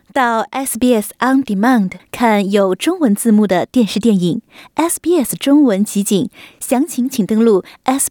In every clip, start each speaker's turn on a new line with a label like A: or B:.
A: 到 SBS On Demand 看有中文字幕的电视电影 SBS 中文集锦，详情请登录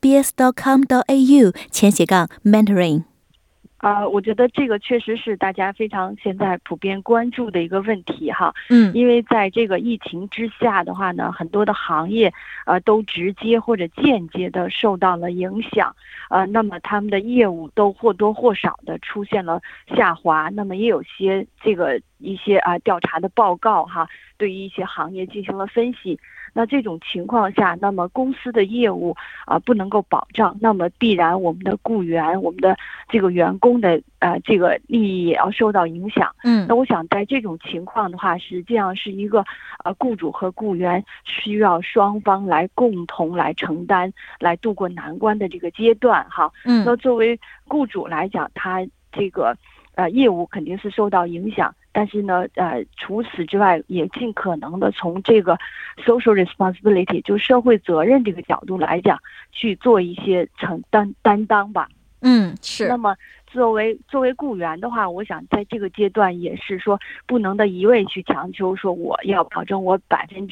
A: sbs.com.au/Mandarin。
B: 我觉得这个确实是大家非常现在普遍关注的一个问题哈。因为在这个疫情之下的话呢，很多的行业都直接或者间接的受到了影响。那么他们的业务都或多或少的出现了下滑。那么也有些一些调查的报告哈，对于一些行业进行了分析。那这种情况下，那么公司的业务不能够保障，那么必然我们的雇员，我们的这个员工的这个利益也要受到影响。那我想在这种情况的话，实际上是一个雇主和雇员需要双方来共同来承担，来度过难关的这个阶段哈。那作为雇主来讲，他这个业务肯定是受到影响。但是呢，除此之外，也尽可能的从这个 social responsibility 就社会责任这个角度来讲，去做一些担当吧。
A: 是。
B: 那么作为雇员的话，我想在这个阶段也是说，不能的一味去强求说我要保证我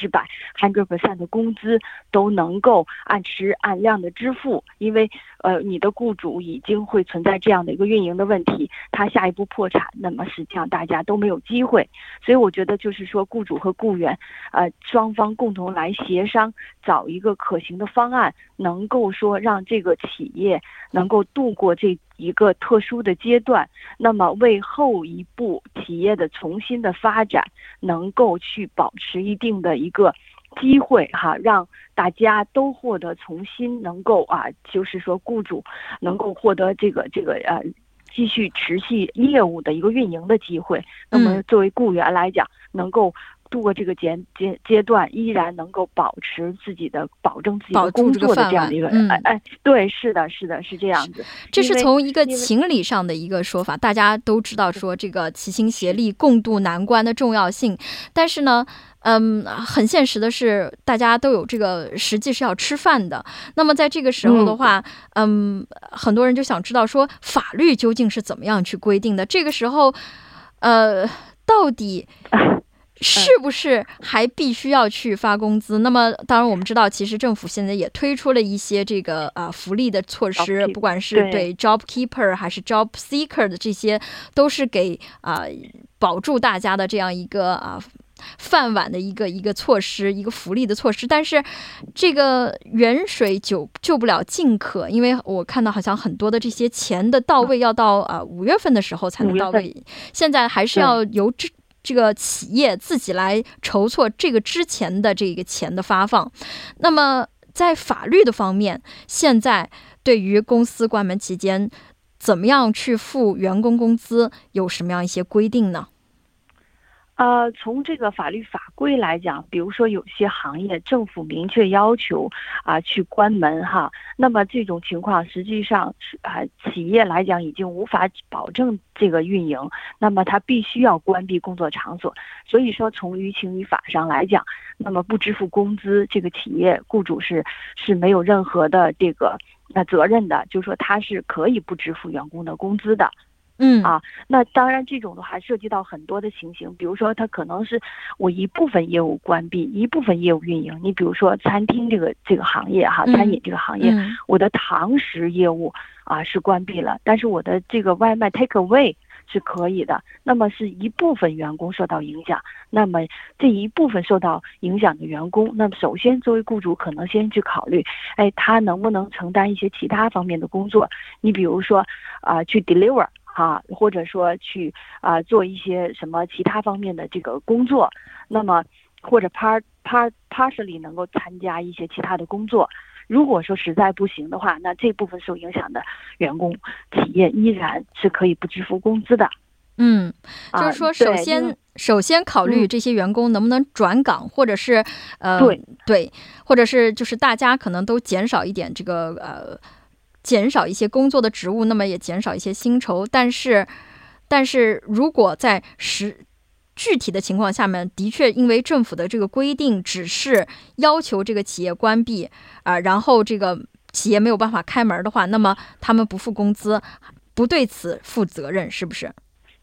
B: 100% 的工资都能够按时按量的支付，因为你的雇主已经会存在这样的一个运营的问题，他下一步破产，那么实际上大家都没有机会。所以我觉得就是说，雇主和雇员双方共同来协商，找一个可行的方案，能够说让这个企业能够度过这一个特殊的阶段，那么为后一步企业的重新的发展能够去保持一定的一个机会哈，让大家都获得重新能够就是说雇主能够获得这个继续持续业务的一个运营的机会。那么作为雇员来讲，能够度过这个阶段，依然能够保证自己的工作的这样的一个对，是的，是这样子。
A: 这是从一个情理上的一个说法，大家都知道说这个齐心协力共度难关的重要性，但是呢很现实的是，大家都有这个实际是要吃饭的。那么在这个时候的话，很多人就想知道说，法律究竟是怎么样去规定的？这个时候，到底是不是还必须要去发工资？那么当然我们知道，其实政府现在也推出了一些这个福利的措施，不管是对 job keeper 还是 job seeker 的，这些都是给保住大家的这样一个饭碗的一个措施，一个福利的措施。但是这个远水救不了近渴，因为我看到好像很多的这些钱的到位要到5月份的时候才能到位，现在还是要由这个企业自己来筹措这个之前的这个钱的发放。那么在法律的方面，现在对于公司关门期间怎么样去付员工工资，有什么样一些规定呢？
B: 从这个法律法规来讲，比如说有些行业政府明确要求去关门哈，那么这种情况实际上企业来讲已经无法保证这个运营，那么它必须要关闭工作场所。所以说从于情于法上来讲，那么不支付工资，这个企业雇主是没有任何的这个责任的，就是说他是可以不支付员工的工资的。那当然这种的话涉及到很多的情形，比如说它可能是我一部分业务关闭，一部分业务运营。你比如说餐厅这个行业哈，餐饮这个行业，我的堂食业务是关闭了，但是我的这个外卖 take away 是可以的。那么是一部分员工受到影响，那么这一部分受到影响的员工，那么首先作为雇主可能先去考虑，他能不能承担一些其他方面的工作。你比如说去 deliver。或者说去做一些什么其他方面的这个工作，那么或者 partially 能够参加一些其他的工作。如果说实在不行的话，那这部分受影响的员工，企业依然是可以不支付工资的。
A: 就是说首先考虑这些员工能不能转岗，或者是对，或者是就是大家可能都减少一点这个减少一些工作的职务，那么也减少一些薪酬。但是如果在具体的情况下面，的确因为政府的这个规定只是要求这个企业关闭然后这个企业没有办法开门的话，那么他们不付工资，不对此负责任，是不是？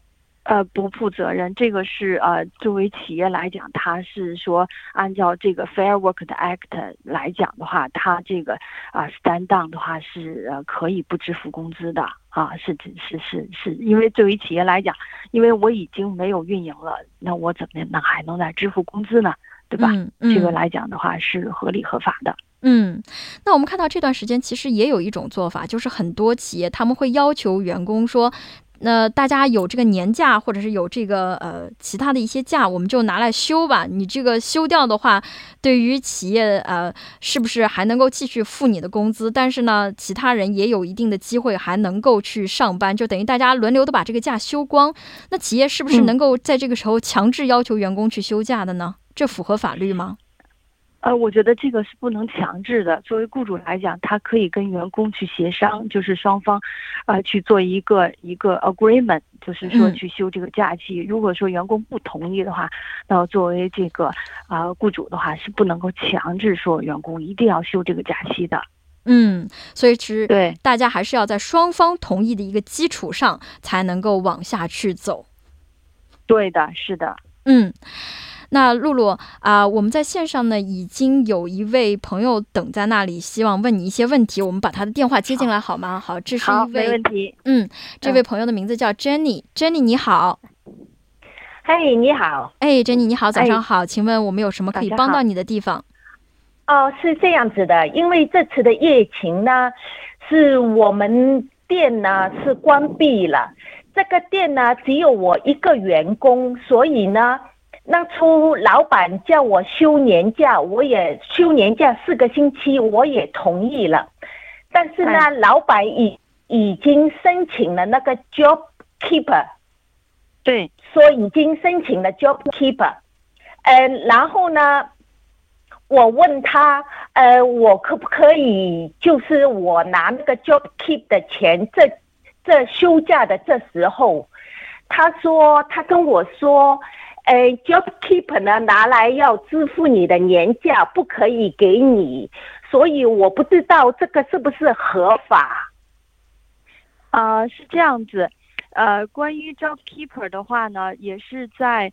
B: 不负责任，这个是作为企业来讲，它是说按照这个 Fair Work Act 来讲的话，它这个stand down 的话是可以不支付工资的是，因为作为企业来讲，因为我已经没有运营了，那我怎么能还能再支付工资呢？对吧？这个来讲的话是合理合法的。
A: 那我们看到这段时间其实也有一种做法，就是很多企业他们会要求员工说，大家有这个年假或者是有这个其他的一些假，我们就拿来休吧。你这个休掉的话，对于企业是不是还能够继续付你的工资？但是呢，其他人也有一定的机会还能够去上班，就等于大家轮流的把这个假休光。那企业是不是能够在这个时候强制要求员工去休假的呢？这符合法律吗？
B: 我觉得这个是不能强制的。作为雇主来讲，他可以跟员工去协商，就是双方，去做一个 agreement， 就是说去休这个假期。如果说员工不同意的话，那作为这个雇主的话是不能够强制说员工一定要休这个假期的。
A: 所以其实
B: 对
A: 大家还是要在双方同意的一个基础上才能够往下去走。
B: 对的，是的。
A: 那露露我们在线上呢已经有一位朋友等在那里，希望问你一些问题，我们把他的电话接进来好吗？好，这是一位，
B: 没问题。
A: 这位朋友的名字叫 Jenny。Jenny 你好。
C: 嘿，你好。
A: Jenny 你好，早上好。请问我们有什么可以帮到你的地方？
C: 是这样子的，因为这次的疫情呢，是我们店呢是关闭了，这个店呢只有我一个员工，所以呢当初老板叫我休年假，我也休年假4个星期，我也同意了。但是呢，老板已经申请了那个 job keeper，
B: 对，
C: 说已经申请了 job keeper。然后呢，我问他，我可不可以就是我拿那个 job keep 的钱，这休假的这时候，他跟我说。job keeper 呢拿来要支付你的年假，不可以给你，所以我不知道这个是不是合法。
B: 是这样子。关于 job keeper 的话呢，也是在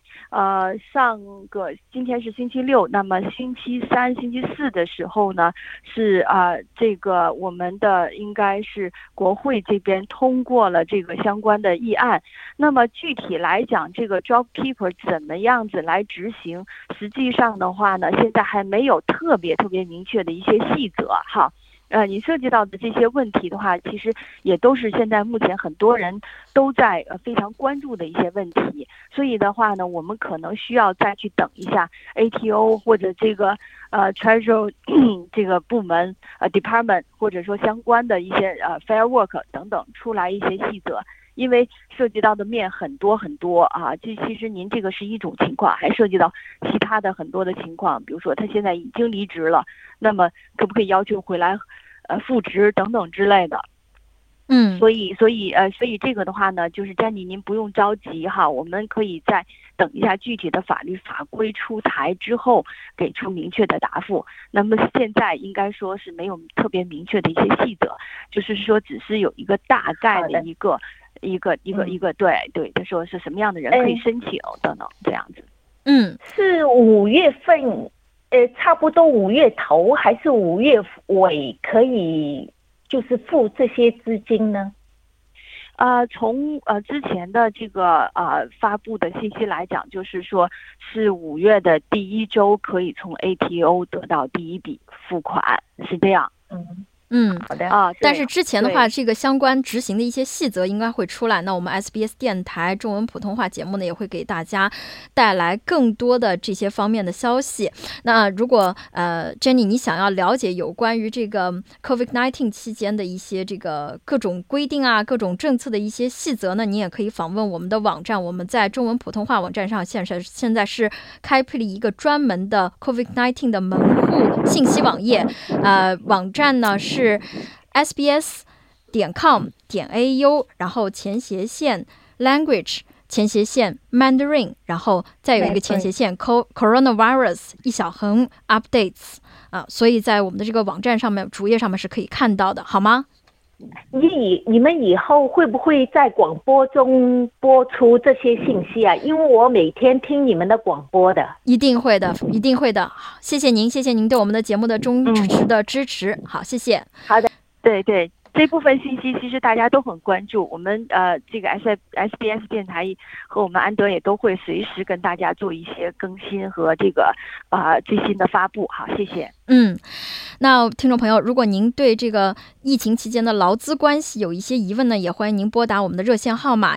B: 今天是星期六，那么星期三、星期四的时候呢，是这个我们的应该是国会这边通过了这个相关的议案。那么具体来讲，这个 job keeper 怎么样子来执行，实际上的话呢，现在还没有特别明确的一些细则哈。你涉及到的这些问题的话，其实也都是现在目前很多人都在非常关注的一些问题。所以的话呢，我们可能需要再去等一下 ATO 或者这个Treasury 这个部门Department 或者说相关的一些Fair Work 等等出来一些细则。因为涉及到的面很多这其实您这个是一种情况，还涉及到其他的很多的情况，比如说他现在已经离职了，那么可不可以要求回来复职等等之类的。所以这个的话呢，就是詹妮您不用着急哈，我们可以再等一下具体的法律法规出台之后给出明确的答复。那么现在应该说是没有特别明确的一些细则，就是说只是有一个大概的一个对，他说是什么样的人可以申请等等这样子。
C: 是5月份，差不多5月头还是5月尾可以就是付这些资金呢？
B: 从之前的这个发布的信息来讲，就是说是5月的第1周可以从 ATO 得到第一笔付款，是这样。
C: 好的
A: 但是之前的话，这个相关执行的一些细则应该会出来。那我们 SBS 电台中文普通话节目呢，也会给大家带来更多的这些方面的消息。那如果Jenny 你想要了解有关于这个 COVID-19 期间的一些这个各种规定各种政策的一些细则呢，你也可以访问我们的网站。我们在中文普通话网站上现在是开辟了一个专门的 COVID-19 的门户信息网页。网站呢是sbs.com.au， 然后/language/Mandarin， 然后再有一个coronavirus1/updates 所以在我们的这个网站上面主页上面是可以看到的，好吗？
C: 你们以后会不会在广播中播出这些信息啊？因为我每天听你们的广播的。
A: 一定会的，一定会的。谢谢您，谢谢您对我们的节目的忠实的支持。好，谢谢。
C: 好的，
B: 对对。这部分信息其实大家都很关注，我们这个 SBS 电台和我们安德也都会随时跟大家做一些更新和这个最新的发布。好，谢谢。
A: 那听众朋友，如果您对这个疫情期间的劳资关系有一些疑问呢，也欢迎您拨打我们的热线号码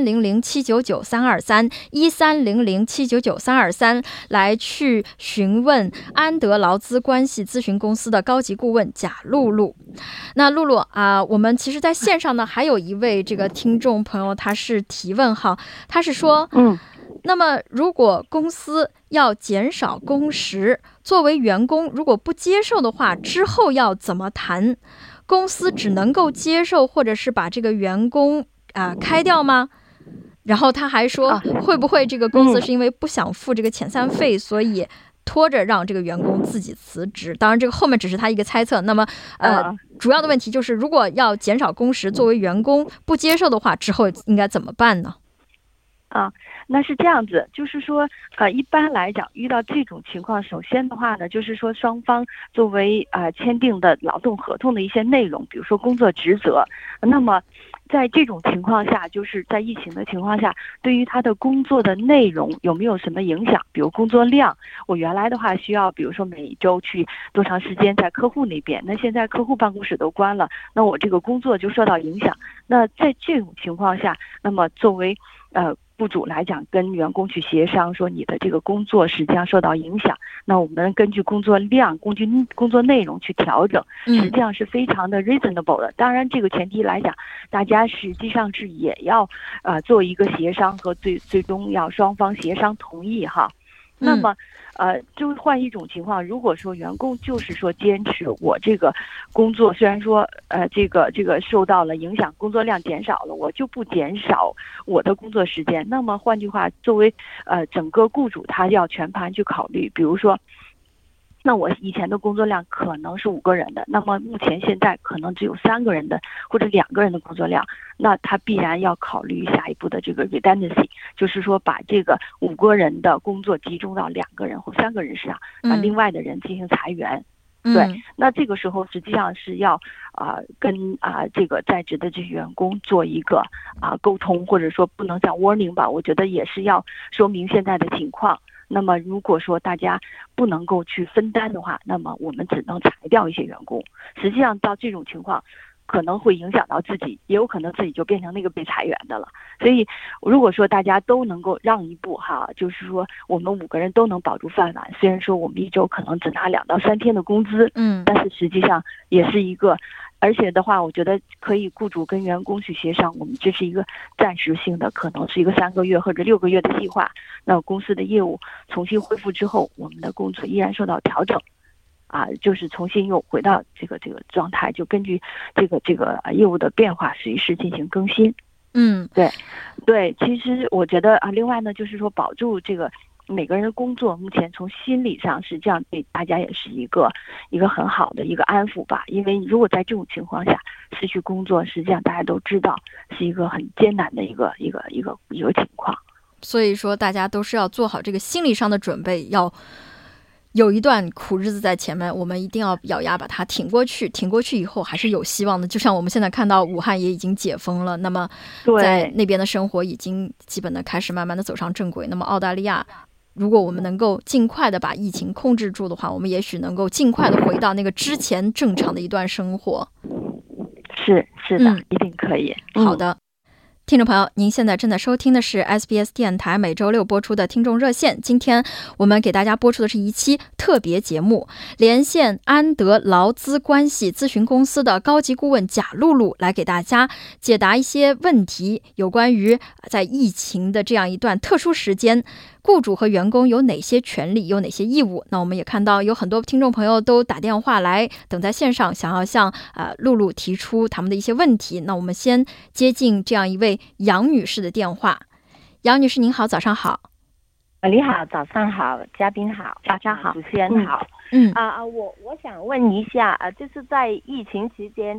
A: 1300-799-323，1300-799-323来去询问安德劳资关系咨询公司的高级顾问贾露露。那露露我们其实在线上呢还有一位这个听众朋友，他是提问哈，他是说那么如果公司要减少工时，作为员工如果不接受的话，之后要怎么谈？公司只能够接受或者是把这个员工开掉吗？然后他还说会不会这个公司是因为不想付这个遣散费，所以拖着让这个员工自己辞职？当然这个后面只是他一个猜测。那么主要的问题就是如果要减少工时，作为员工不接受的话，之后应该怎么办呢？
B: 那是这样子，就是说一般来讲遇到这种情况，首先的话呢，就是说双方作为签订的劳动合同的一些内容，比如说工作职责，那么在这种情况下，就是在疫情的情况下，对于他的工作的内容有没有什么影响？比如工作量，我原来的话需要比如说每周去多长时间在客户那边，那现在客户办公室都关了，那我这个工作就受到影响。那在这种情况下，那么作为雇主来讲，跟员工去协商说你的这个工作实际上受到影响，那我们根据工作量、根据工作内容去调整，实际上是非常的 reasonable 的。当然这个前提来讲，大家实际上是也要做一个协商和最终要双方协商同意哈。那么就换一种情况，如果说员工就是说坚持我这个工作虽然说这个受到了影响，工作量减少了，我就不减少我的工作时间。那么换句话，作为整个雇主他要全盘去考虑，比如说那我以前的工作量可能是5个人的，那么目前现在可能只有3个人的或者2个人的工作量，那他必然要考虑下一步的这个 redundancy， 就是说把这个5个人的工作集中到2个人或3个人身上，把另外的人进行裁员。对，那这个时候实际上是要跟这个在职的这些员工做一个沟通，或者说不能讲 warning 吧，我觉得也是要说明现在的情况。那么如果说大家不能够去分担的话，那么我们只能裁掉一些员工。实际上到这种情况可能会影响到自己，也有可能自己就变成那个被裁员的了。所以如果说大家都能够让一步哈，就是说我们5个人都能保住饭碗，虽然说我们1周可能只拿2到3天的工资，但是实际上也是一个，而且的话我觉得可以雇主跟员工去协商，我们这是一个暂时性的，可能是一个3个月或者6个月的计划，那公司的业务重新恢复之后，我们的工作依然受到调整就是重新又回到这个状态，就根据这个业务的变化随时进行更新。对，其实我觉得另外呢，就是说保住这个每个人的工作，目前从心理上实际上对大家也是一个很好的一个安抚吧。因为如果在这种情况下失去工作，实际上大家都知道是一个很艰难的一个情况。
A: 所以说大家都是要做好这个心理上的准备，要有一段苦日子在前面，我们一定要咬牙把它挺过去。挺过去以后还是有希望的，就像我们现在看到武汉也已经解封了，那么在那边的生活已经基本的开始慢慢的走上正轨。那么澳大利亚如果我们能够尽快的把疫情控制住的话，我们也许能够尽快的回到那个之前正常的一段生活。
B: 是的，一定可以。
A: 好的，听众朋友，您现在正在收听的是 SBS 电台每周6播出的听众热线。今天我们给大家播出的是一期特别节目，连线安德劳资关系咨询公司的高级顾问贾露露，来给大家解答一些问题，有关于在疫情的这样一段特殊时间，雇主和员工有哪些权利，有哪些义务。那我们也看到有很多听众朋友都打电话来等在线上，想要向露露提出他们的一些问题。那我们先接近这样一位杨女士的电话。杨女士您好，早上好。
C: 你好，早上好，嘉宾好，
B: 早上好，
C: 主持人好。我想问一下就是在疫情期间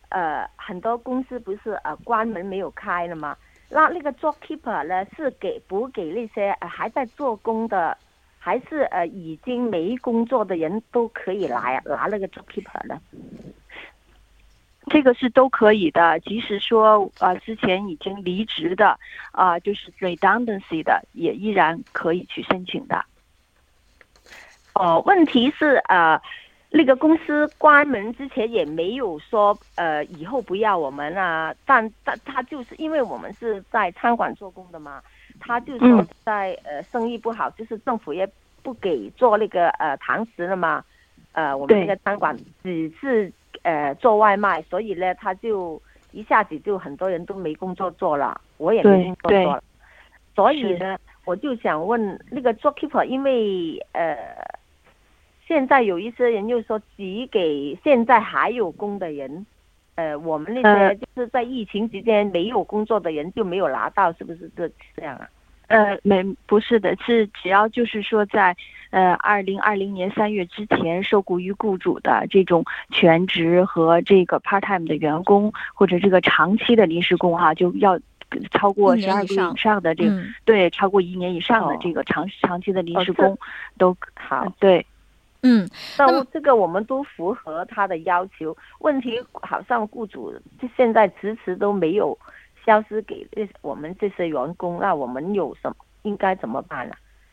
C: 很多公司不是关门没有开了吗？那个 job keeper 呢是补给那些还在做工的，还是已经没工作的人都可以拿那个 job keeper 呢？
B: 这个是都可以的，即使说之前已经离职的就是 redundancy 的，也依然可以去申请的。
C: 问题是那个公司关门之前也没有说以后不要我们啊，但他就是因为我们是在餐馆做工的嘛，他就说在生意不好，就是政府也不给做那个堂食了嘛，我们那个餐馆只是做外卖，所以呢他就一下子就很多人都没工作做了，我也没工作做了，所以呢我就想问那个 job-keeper， 因为现在有一些人又说只给现在还有工的人，我们那些就是在疫情期间没有工作的人就没有拿到，是不是这样啊？
B: 不是的，是只要就是说在2020年3月之前受雇于雇主的这种全职和这个 part time 的员工，或者这个长期的临时工就要超过12个月以上的这个，对，超过1年以上的这个长期的临时工都好，对。
C: 那这个我们都符合他的要求，问题好像雇主现在迟迟都没有消失给我们这些员工，那我们应该怎么办呢？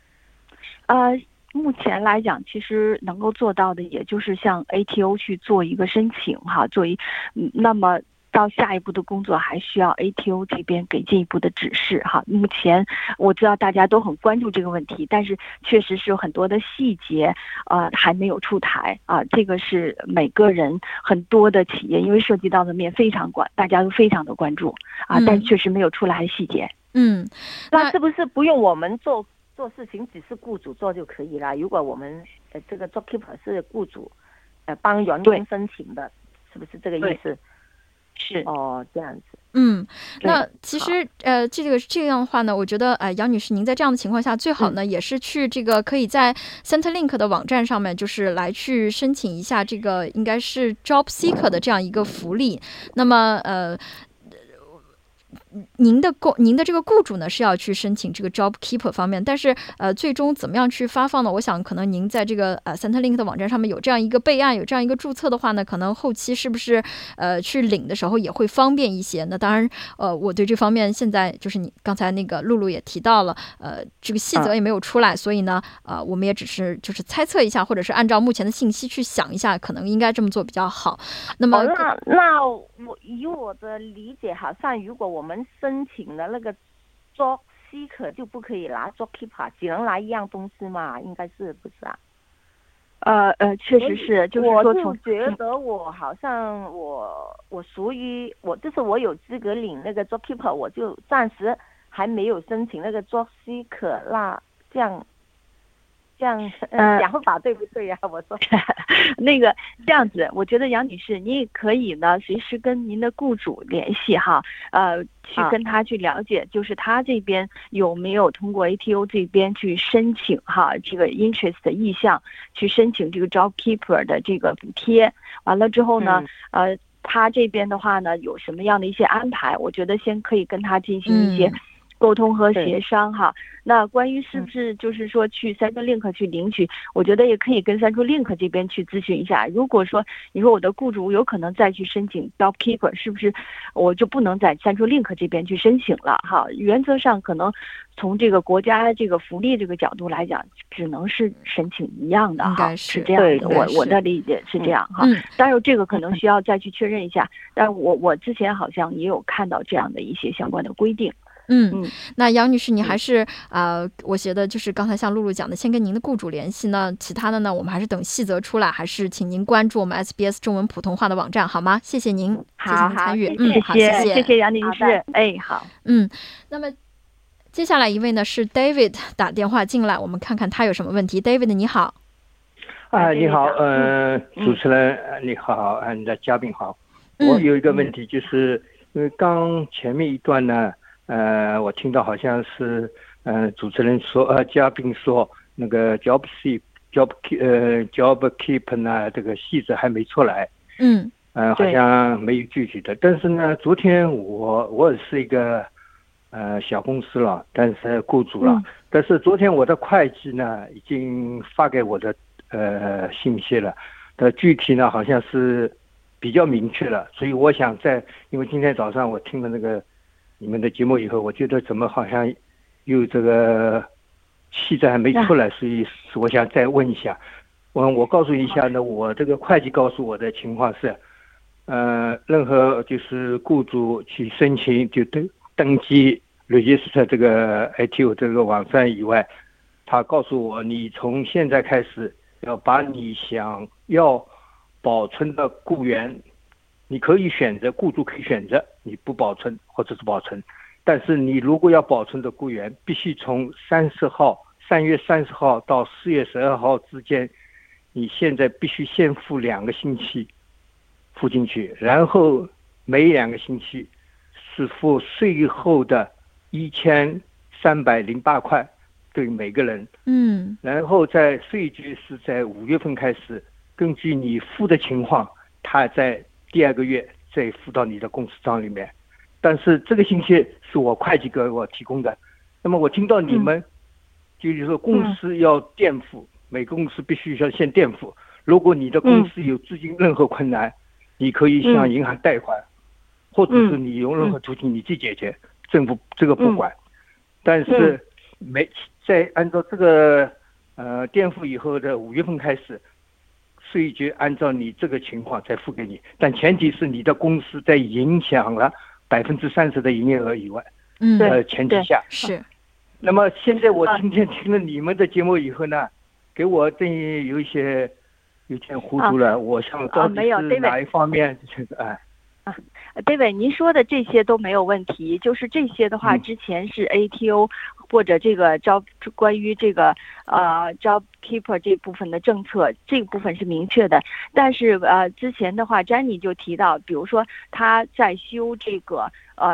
B: 目前来讲，其实能够做到的，也就是向 ATO 去做一个申请那么到下一步的工作还需要 ATO 这边给进一步的指示目前我知道大家都很关注这个问题，但是确实是有很多的细节还没有出台这个是每个人很多的企业因为涉及到的面非常广，大家都非常的关注但确实没有出来细节。
C: 那是不是不用我们做事情，只是雇主做就可以了？如果我们这个 job-keeper 是雇主帮员工申请的，是不是这个意思？
B: 是
C: 这样子。
A: 那其实这样的话呢，我觉得杨女士您在这样的情况下，最好呢也是去这个可以在 Centrelink 的网站上面，就是来去申请一下这个应该是 Job Seeker 的这样一个福利。那么您的这个雇主呢是要去申请这个 Job Keeper 方面，但是最终怎么样去发放呢？我想可能您在这个Centrelink 的网站上面有这样一个备案，有这样一个注册的话呢，可能后期是不是去领的时候也会方便一些？那当然我对这方面现在就是你刚才那个露露也提到了，这个细则也没有出来，所以呢我们也只是就是猜测一下，或者是按照目前的信息去想一下，可能应该这么做比较好。那么
C: 那以我的理解，好像如果我们申请了那个 job seeker 就不可以拿 job keeper， 只能拿一样东西嘛，应该是不是啊？
B: 确实是，就是说
C: 我就觉得我好像我属于就是我有资格领那个 job keeper， 我就暂时还没有申请那个 job seeker， 那这样讲法对不对呀？我说
B: 那个这样子，我觉得杨女士，你也可以呢，随时跟您的雇主联系去跟他去了解，就是他这边有没有通过 ATO 这边去申请这个 interest 的意向，去申请这个 job keeper 的这个补贴。完了之后呢，他这边的话呢，有什么样的一些安排？我觉得先可以跟他进行一些沟通和协商那关于是不是就是说去 Centrelink 去领取，我觉得也可以跟 Centrelink 这边去咨询一下。如果说你说我的雇主有可能再去申请 Job Keeper， 是不是我就不能在 Centrelink 这边去申请了原则上可能从这个国家这个福利这个角度来讲，只能是申请一样的是这样的。我的理解是这样当然这个可能需要再去确认一下，但我之前好像也有看到这样的一些相关的规定。
A: 那杨女士，你还是我觉得就是刚才像露露讲的，先跟您的雇主联系呢，其他的呢，我们还是等细则出来，还是请您关注我们 SBS 中文普通话的网站，好吗？谢谢您，谢谢您参与。
B: 谢谢杨女士。好。
A: 那么接下来一位呢是 David 打电话进来，我们看看他有什么问题。David 你好。
D: 你好，主持人你好，你的嘉宾好。我有一个问题，就是因为刚前面一段呢。我听到好像是主持人说嘉宾说那个 job keep 呢这个细则还没出来。 好像没有具体的。但是呢，昨天我也是一个小公司了，但是雇主了。但是昨天我的会计呢已经发给我的信息了，具体呢好像是比较明确了。所以我想因为今天早上我听了那个你们的节目以后，我觉得怎么好像有这个细则还没出来，所以我想再问一下。我告诉一下呢，我这个会计告诉我的情况是，任何就是雇主去申请就登记register这个 ATO 这个网站以外，他告诉我，你从现在开始要把你想要保存的雇员，你可以选择，雇主可以选择你不保存或者是保存，但是你如果要保存的雇员，必须从3月30号到4月12号之间，你现在必须先付2个星期付进去，然后每2个星期是付税后的1308块对每个人。然后在税局是在5月份开始，根据你付的情况，他在第2个月再付到你的公司账里面。但是这个信息是我会计给我提供的。那么我听到你们就是说公司要垫付，每个公司必须要先垫付。如果你的公司有资金任何困难，你可以向银行贷款，或者是你用任何途径你自己解决，政府这个不管。但是在按照这个垫付以后的5月份开始，税局按照你这个情况再付给你，但前提是你的公司在影响了30%的营业额以外，前提下
A: 是。
D: 那么现在我今天听了你们的节目以后呢，给我这有点糊涂了。我想到底是哪一方面
B: David， 您说的这些都没有问题，就是这些的话，之前是 ATO 或者这个关于这个JobKeeper 这部分的政策，这个部分是明确的。但是之前的话 ，Jenny 就提到，比如说他在休这个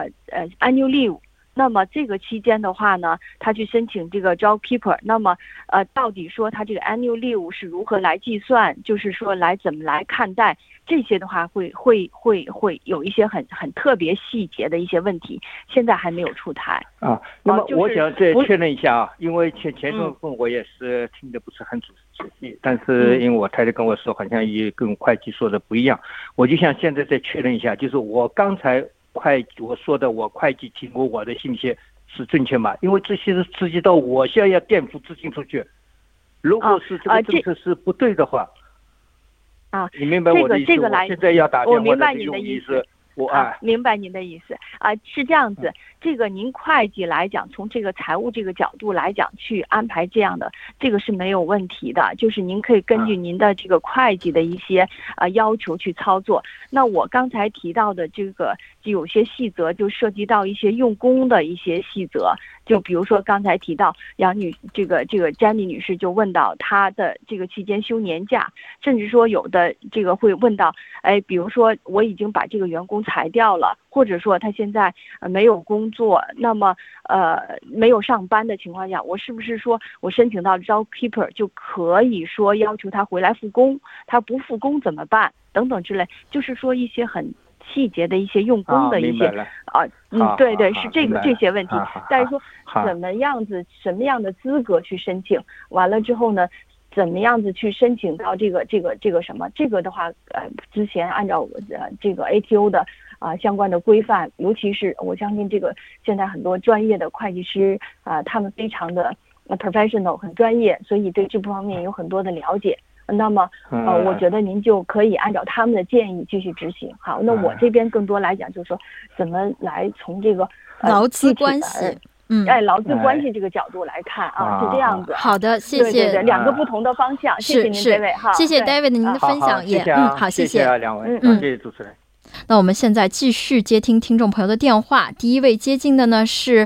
B: annual leave。那么这个期间的话呢，他去申请这个 JobKeeper， 那么到底说他这个 annual leave 是如何来计算，就是说怎么来看待这些的话，会有一些很特别细节的一些问题，现在还没有出台
D: 那么我想再确认一下因为前部分我也是听得不是很仔细，但是因为我太太跟我说，好像也跟会计说的不一样，我就想现在再确认一下，就是我刚才我说的，我会计提供我的信息是正确吗？因为这些是涉及到我现在要垫付资金出去，如果是这个政策是不对的话，你明白我的意思？我现在要打电话的用意是，
B: 明白您的意思是这样子。这个您会计来讲，从这个财务这个角度来讲，去安排这样的，这个是没有问题的。就是您可以根据您的这个会计的一些要求去操作。那我刚才提到的这个，就有些细则就涉及到一些用工的一些细则。就比如说刚才提到这个 Jenny 女士就问到她的这个期间休年假，甚至说有的这个会问到，比如说我已经把这个员工裁掉了，或者说他现在没有工作，那么没有上班的情况下，我是不是说我申请到 JobKeeper 就可以说要求他回来复工？他不复工怎么办？等等之类，就是说一些很细节的一些用工的一些对，是这些问题。但是说什么样的资格去申请，完了之后呢，怎么样子去申请到这个什么？这个的话，之前按照这个 ATO 的相关的规范，尤其是我相信这个现在很多专业的会计师他们非常的professional， 很专业，所以对这方面有很多的了解。那么我觉得您就可以按照他们的建议继续执行。好，那我这边更多来讲就是说，怎么来从这个
A: 劳资关系。
B: 劳资关系这个角度来看是这样子。
A: 好的，谢谢。
B: 对，两个不同的方向。谢谢您这位
A: 谢谢 David 您的分享也好，谢
D: 谢两位，谢谢主持人。
A: 那我们现在继续接听听众朋友的电话。第一位接进的呢是